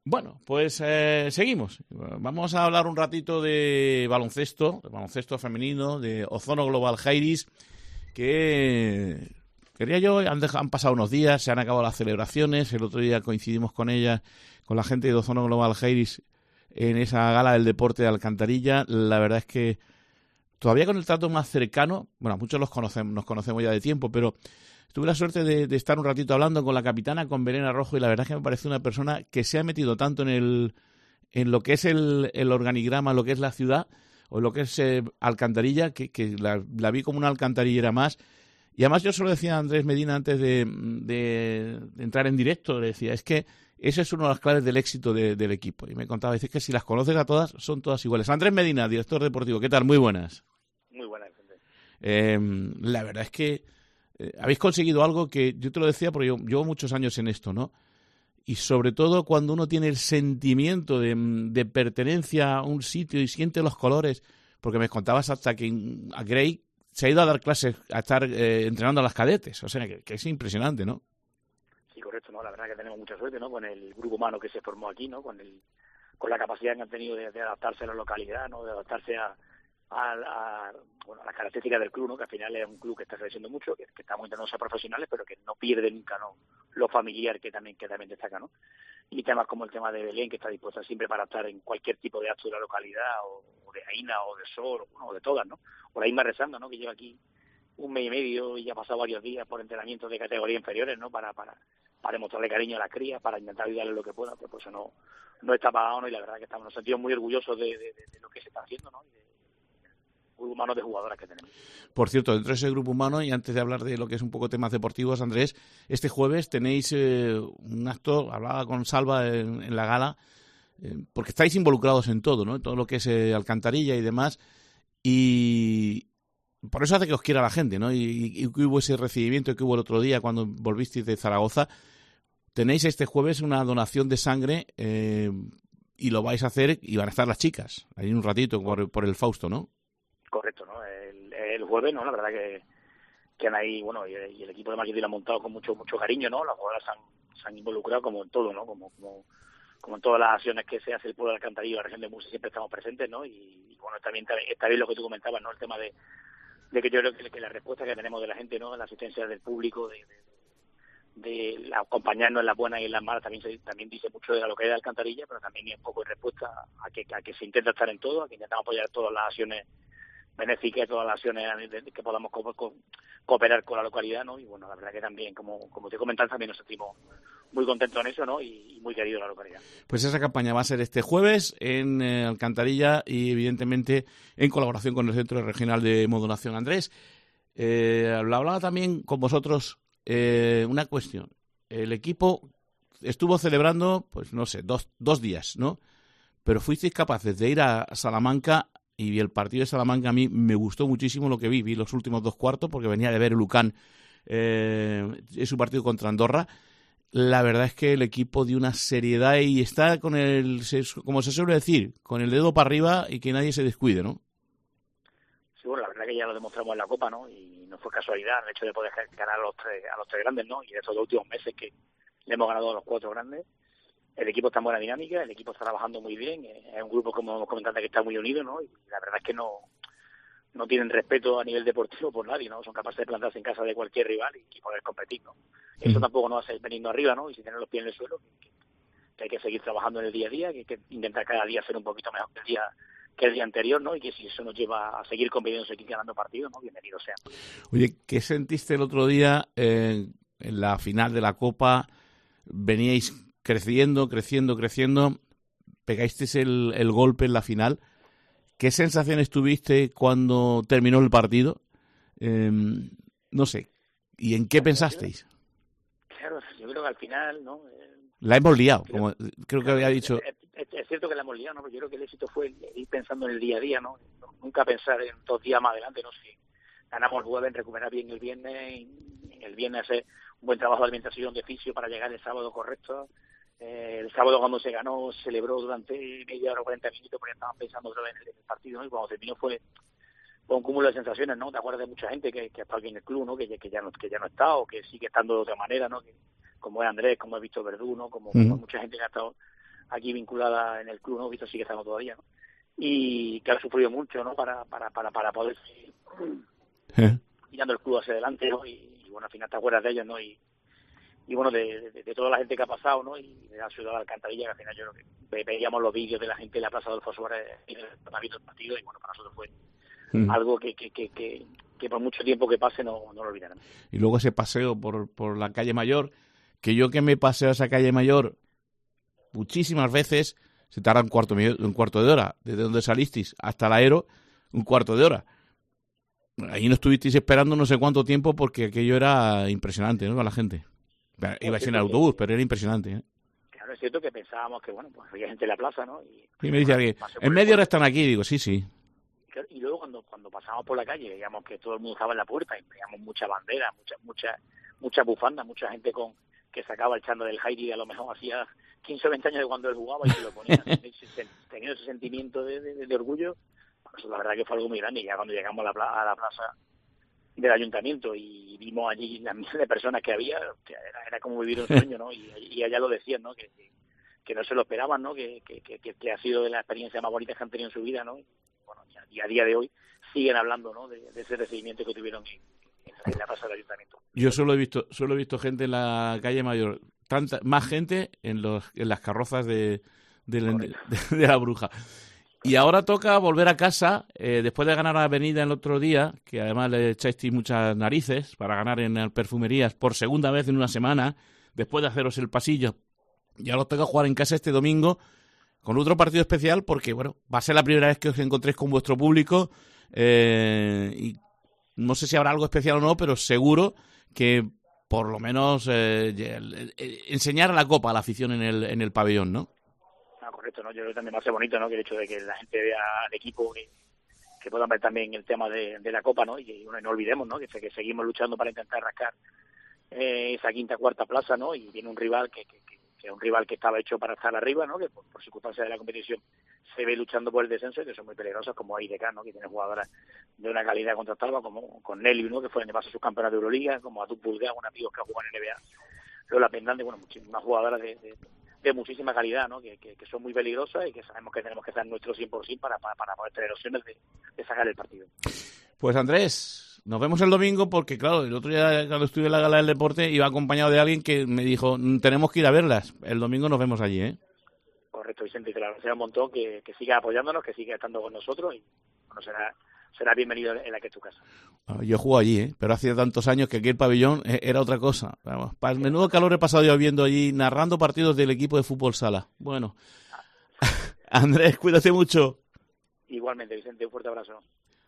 Bueno, pues seguimos. Vamos a hablar un ratito de baloncesto femenino, de Ozono Global Jairis, que quería yo, han pasado unos días, se han acabado las celebraciones, el otro día coincidimos con ella, con la gente de Ozono Global Jairis, en esa gala del deporte de Alcantarilla. La verdad es que todavía con el trato más cercano, bueno, muchos nos conocemos ya de tiempo, pero tuve la suerte de estar un ratito hablando con la capitana, con Belén Rojo, y la verdad es que me parece una persona que se ha metido tanto en lo que es el organigrama, lo que es la ciudad, o lo que es Alcantarilla, que la vi como una alcantarillera más. Y además yo se lo decía a Andrés Medina antes de entrar en directo, le decía, es que esa es una de las claves del éxito del equipo. Y me contaba, dice que si las conoces a todas, son todas iguales. Andrés Medina, director deportivo, ¿qué tal? Muy buenas. Muy buenas, gente. La verdad es que habéis conseguido algo que yo te lo decía porque yo llevo muchos años en esto, ¿no? Y sobre todo cuando uno tiene el sentimiento de pertenencia a un sitio y siente los colores, porque me contabas hasta que a Grey se ha ido a dar clases, a estar entrenando a las cadetes, o sea, que es impresionante, ¿no? Sí, correcto, ¿no? La verdad que tenemos mucha suerte, ¿no? Con el grupo humano que se formó aquí, ¿no? Con la capacidad que han tenido de adaptarse a la localidad, ¿no? De adaptarse a las características del club, ¿no? Que al final es un club que está creciendo mucho, que estamos intentando ser profesionales, pero que no pierde nunca, ¿no? Lo familiar que también destaca, ¿no? Y temas como el tema de Belén, que está dispuesta siempre para estar en cualquier tipo de acto de la localidad, o de Aina, o de Sol, o de todas, ¿no? O la misma Rezando, ¿no? Que lleva aquí un mes y medio y ha pasado varios días por entrenamientos de categorías inferiores, ¿no? Para demostrarle cariño a las crías, para intentar ayudarle lo que pueda, pues eso no está pagado, ¿no? Y la verdad que nos sentimos muy orgullosos de lo que se está haciendo, ¿no? Y grupo humano de jugadoras que tenemos. Por cierto, dentro de ese grupo humano, y antes de hablar de lo que es un poco temas deportivos, Andrés, este jueves tenéis un acto, hablaba con Salva en la gala, porque estáis involucrados en todo, ¿no? En todo lo que es Alcantarilla y demás, y por eso hace que os quiera la gente, ¿no? Y que hubo ese recibimiento que hubo el otro día cuando volvisteis de Zaragoza. Tenéis este jueves una donación de sangre y lo vais a hacer, y van a estar las chicas ahí un ratito por el Fausto, ¿no? Correcto, ¿no? El jueves, ¿no? La verdad que han ahí, bueno, y el equipo de marketing lo ha montado con mucho cariño, ¿no? Las jugadoras se han involucrado como en todo, ¿no? Como en todas las acciones que se hace el pueblo de Alcantarilla y la región de Murcia siempre estamos presentes, ¿no? Y bueno, también está bien lo que tú comentabas, ¿no? El tema de que yo creo que la respuesta que tenemos de la gente, ¿no? La asistencia del público, de acompañarnos en las buenas y en las malas, también dice mucho de la localidad de Alcantarilla, pero también es un poco de respuesta a que se intenta estar en todo, a que intentamos apoyar todas las acciones benéficas, todas las acciones que podamos cooperar con la localidad, ¿no? Y bueno, la verdad que también, como te comentan, también nos sentimos muy contentos en eso, ¿no? Y muy queridos la localidad. Pues esa campaña va a ser este jueves en Alcantarilla y evidentemente en colaboración con el Centro Regional de Modonación. Andrés, hablaba también con vosotros una cuestión. El equipo estuvo celebrando, pues no sé, dos días, ¿no? Pero fuisteis capaces de ir a Salamanca, y el partido de Salamanca a mí me gustó muchísimo lo que vi los últimos 2 cuartos porque venía de ver el UCAN en su partido contra Andorra. La verdad es que el equipo dio una seriedad y está como se suele decir, con el dedo para arriba y que nadie se descuide, ¿no? Sí, bueno, la verdad que ya lo demostramos en la Copa, ¿no? Y no fue casualidad el hecho de poder ganar a los tres grandes, ¿no? Y en estos 2 últimos meses que le hemos ganado a los 4 grandes. El equipo está en buena dinámica, el equipo está trabajando muy bien, es un grupo, como hemos comentado, que está muy unido, ¿no? Y la verdad es que no tienen respeto a nivel deportivo por nadie, ¿no? Son capaces de plantarse en casa de cualquier rival y poder competir, ¿no? Eso tampoco nos hace veniendo arriba, ¿no? Y sin tener los pies en el suelo, que hay que seguir trabajando en el día a día, que hay que intentar cada día ser un poquito mejor que el día anterior, ¿no? Y que si eso nos lleva a seguir compitiendo, seguir ganando partidos, ¿no? Bienvenido sea. Oye, ¿qué sentiste el otro día en la final de la Copa? Veníais creciendo, pegasteis el golpe en la final. ¿Qué sensaciones tuviste cuando terminó el partido? No sé. ¿Y en qué pensasteis? Claro, yo creo que al final, ¿no? La hemos liado, como creo que había dicho. Es cierto que la hemos liado, ¿no? Pero yo creo que el éxito fue ir pensando en el día a día, ¿no? Nunca pensar en 2 días más adelante, ¿no? Si ganamos el jueves, recuperar bien el viernes hacer un buen trabajo de alimentación, de fisio para llegar el sábado correcto. El sábado cuando se ganó, se celebró durante media hora o 40 minutos porque estaban pensando otra vez en el partido, ¿no? Y cuando terminó fue un cúmulo de sensaciones, ¿no? Te acuerdas de mucha gente que ha estado aquí en el club, ¿no? Que ya no está o que sigue estando de otra manera, ¿no? Como es Andrés, como es Víctor Verdú, ¿no? Como mucha gente que ha estado aquí vinculada en el club, ¿no? Visto sí que estamos todavía, ¿no? Y que ha sufrido mucho, ¿no? Para poder seguir tirando el club hacia adelante, ¿no? Y bueno, al final te acuerdas de ellos, ¿no? Y bueno, de toda la gente que ha pasado, ¿no? Y de la ciudad de Alcantarilla, que al final yo creo que veíamos los vídeos de la gente en la Plaza Adolfo Suárez en el partido, y bueno, para nosotros fue algo que por mucho tiempo que pase no lo olvidaremos. Y luego ese paseo por la calle Mayor, que yo que me paseo a esa calle Mayor muchísimas veces, se tarda un cuarto de hora, desde donde salisteis hasta el Aero, un cuarto de hora. Ahí no estuvisteis esperando no sé cuánto tiempo porque aquello era impresionante, ¿no? Con la gente. Iba en el autobús, pero era impresionante, ¿eh? Claro, es cierto que pensábamos que, bueno, pues había gente en la plaza, ¿no? Y me dice alguien, en media hora están aquí, digo, sí. Y luego cuando pasábamos por la calle, veíamos que todo el mundo estaba en la puerta y veíamos mucha bandera, mucha bufanda, mucha gente que sacaba el chándal del Jairi, a lo mejor hacía 15 o 20 años de cuando él jugaba y se lo ponía. Teniendo ese sentimiento de orgullo, pues la verdad que fue algo muy grande. Y ya cuando llegamos a la plaza del ayuntamiento y vimos allí las miles de personas que había, era como vivir un sueño, ¿no? Y allá lo decían, ¿no? Que no se lo esperaban, ¿no? Que ha sido de la experiencia más bonita que han tenido en su vida, ¿no? Y bueno, y a día de hoy siguen hablando, ¿no? De ese recibimiento que tuvieron en la plaza del ayuntamiento. Yo solo he visto gente en la calle Mayor, más gente en las carrozas de la Bruja. Y ahora toca volver a casa, después de ganar a Avenida el otro día, que además le echasteis muchas narices para ganar en Perfumerías por segunda vez en una semana, después de haceros el pasillo. Y ahora os toca jugar en casa este domingo con otro partido especial porque, bueno, va a ser la primera vez que os encontréis con vuestro público y no sé si habrá algo especial o no, pero seguro que por lo menos enseñar la copa a la afición en el pabellón, ¿no? Correcto, ¿no? Yo creo que también va a ser bonito, ¿no? Que el hecho de que la gente vea al equipo, que puedan ver también el tema de la Copa, ¿no? Y bueno, no olvidemos, ¿no? Que seguimos luchando para intentar rascar esa cuarta plaza, ¿no? Y viene un rival que es un rival que estaba hecho para estar arriba, ¿no? Que por circunstancias de la competición se ve luchando por el descenso y que son muy peligrosos, como IDK, ¿no? Que tiene jugadoras de una calidad contrastada, como con Nelly, ¿no? Que fue en el paso sus campeonatos de Euroliga, como Aduk Bulgar, un amigo que ha jugado en NBA. Luego la Pendante, bueno, muchísimas jugadoras de muchísima calidad, ¿no? Que son muy peligrosas y que sabemos que tenemos que estar nuestro 100% para poder tener opciones de sacar el partido. Pues Andrés, nos vemos el domingo porque, claro, el otro día cuando estuve en la Gala del Deporte iba acompañado de alguien que me dijo, tenemos que ir a verlas. El domingo nos vemos allí, ¿eh? Correcto, Vicente, y te lo agradecemos un montón, que siga apoyándonos, que siga estando con nosotros y bueno, será bienvenido en la que es tu casa. Yo juego allí, pero hacía tantos años que aquí el pabellón era otra cosa. Vamos, para el menudo calor he pasado yo viendo allí, narrando partidos del equipo de fútbol sala. Bueno, Andrés, cuídate mucho. Igualmente, Vicente, un fuerte abrazo.